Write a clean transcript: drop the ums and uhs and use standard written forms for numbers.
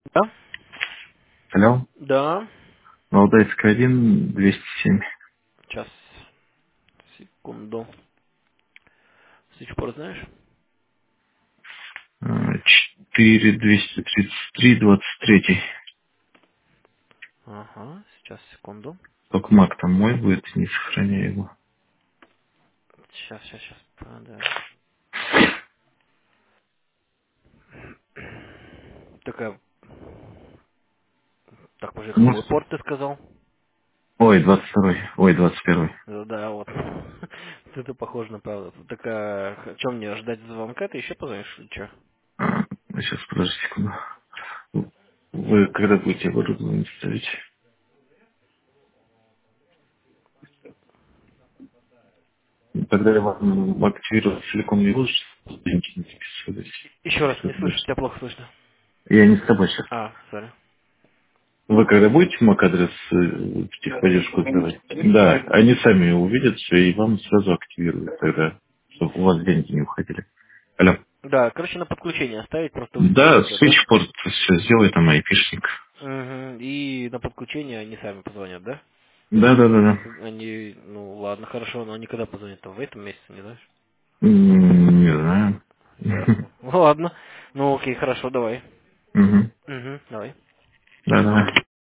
Да? Алло. Да. Валдайская 1, 207. Сейчас. Секунду. С сих пор знаешь? 4, 233, 23. Ага, сейчас, секунду. Только маг там мой будет, не сохраняй его. Сейчас. Подожди. Такая, так, уже какой Может? порт ты сказал? Ой, 22. Ой, 21. Да, вот. Это похоже на правду. Так, чем мне ждать звонка? Ты еще позвонишь или что? Сейчас, подожди секунду. Вы когда будете оборудование ставить? Тогда я вам активировать целиком не буду, что деньги не записывались. Еще раз, Что не слышу, дальше? тебя плохо слышно. Я не с тобой сейчас. А, сори. Вы когда будете MAC-адрес в техподдержку сдавать? Да, они сами увидят все и вам сразу активируют тогда, чтобы у вас деньги не уходили. Алло. Да, короче, на подключение оставить, просто Да, высветит все, да? свитчпорт все сделай там айпишник. Угу. И на подключение они сами позвонят, да? Да, да, да, да. Они, ну ладно, хорошо, но они когда позвонят? В этом месяце, не знаешь? Не знаю. Ясно. Ну ладно. Ну окей, хорошо, давай. Мгм. Угу, давай. Да, давай.